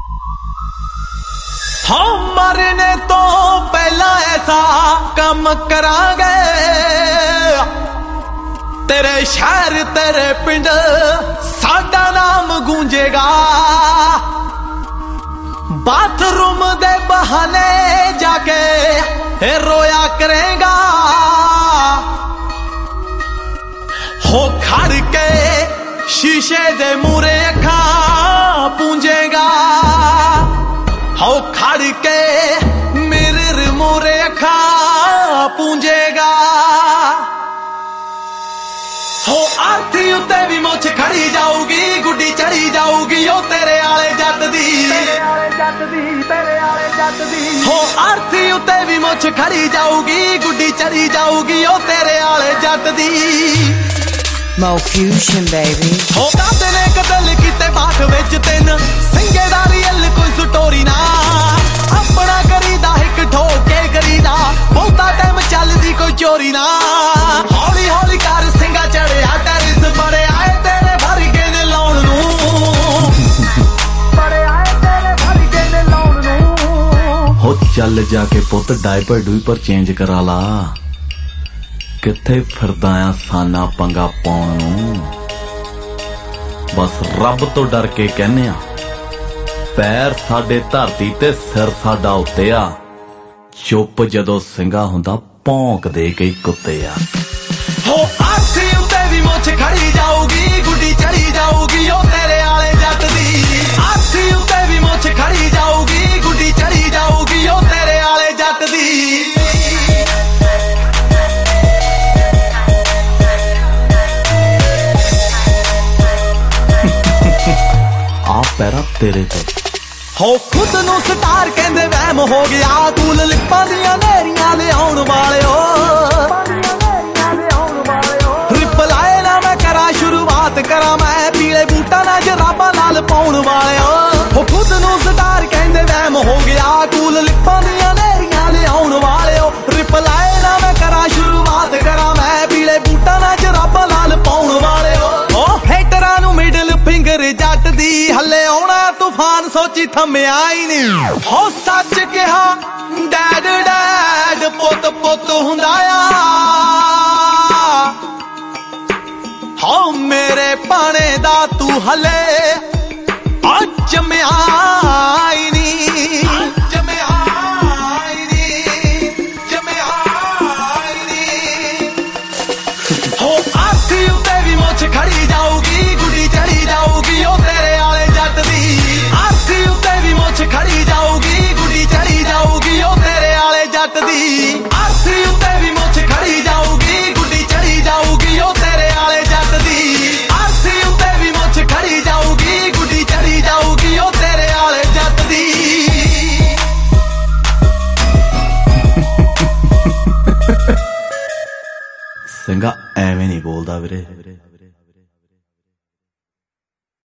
हम मरने तो पहला ऐसा काम करांगे, तेरे शहर तेरे पिंड साडा नाम गूंजेगा। बाथरूम दे बहाने जाके रोया करेगा, हो खड़ के शीशे दे मूरे अखां पूंजेगा, हो खड़ के मिरर मूरे अखां पूंजेगा। हो आरती उत्ते भी मुछ खड़ी जाऊगी, गुड्डी चढ़ी जाऊगी ओ तेरे आले जट दी, हो आरती उत्ते भी मुछ खड़ी जाऊगी, गुड्डी चढ़ी जाऊगी ओ तेरे आले जट दी। Mo Fusion baby। हो काते ने कतल किते बाठ विच तिन सिंगेदारी अल कोई स्टोरी ना, अपना करीदा एक ठोके करीदा, बहुता टाइम चलदी कोई चोरी ना। हौली हौली कर सिंगा चढ़िया टेरिस बड़े आए तेरे भर के ने लाउण नूं, बड़े आए तेरे भर के ने लाउण नूं। हो चल जाके पुत डायपर डूपर चेंज करा ला, किथे फिरदा आ साना पंगा पाउण नूं। बस रब तो डर के कहने आ, पैर साडे धरती ते सिर साडा उत्ते आ, चुप जदों सिंगा हुंदा भौंक दे कई कुत्ते आ। हो आरती उत्ते भी मुछ खड़ी जाऊगी, गुड्डी चढ़ी जाऊगी ओ तेरे आले जट दी, आरती उत्ते भी मुछ खड़ी जाऊगी, गुड्डी चढ़ी जाऊगी ओ तेरे आले जट दी। पैरा तेरे ते हो खुद नू स्टार कहंदे वहम हो गया, कूल लिपां दियां नेरियां ले आउण वालिओ, रिप्लाई ना मैं करा शुरुआत करा मैं, पीले बूटा ना जराबां नाल पाउण वालिओ। हो खुद नू स्टार कहंदे वहम हो गया, कूल लिपां दियां नेरियां ले आउण वालिओ, रिप्लाई ना मैं करा शुरुआत करा मैं, पीले बूटा ना जराबां नाल पाउण वालिओ। ओ हेटरां नू मिडल फिंगर जट दी, हले आउणा तूफान सोची थम्मिया ही नहीं। हो सच कहा डैड डैड पुत पुत हुंदा आ, हो मेरे पाने दा तू हले जम्मिया ही नहीं, जम्मिया ही नहीं, जम्मिया ही नहीं। हो आरती उत्ते भी मुछ खड़ी जाऊगी, गुड्डी चढ़ी जाऊगी ओ तेरे आले जट दी, आरती उत्ते भी मुछ खड़ी जाऊगी, गुड्डी चढ़ी जाऊगी ओ तेरे आले जट दी, आरती उत्ते भी मुछ खड़ी जाऊगी, गुड्डी चढ़ी जाऊगी ओ तेरे आले जट दी, आरती उत्ते भी मुछ खड़ी जाऊगी, गुड्डी चढ़ी जाऊगी ओ तेरे आले जट दी। सिंगा एवें नहीं बोलदा वीरे।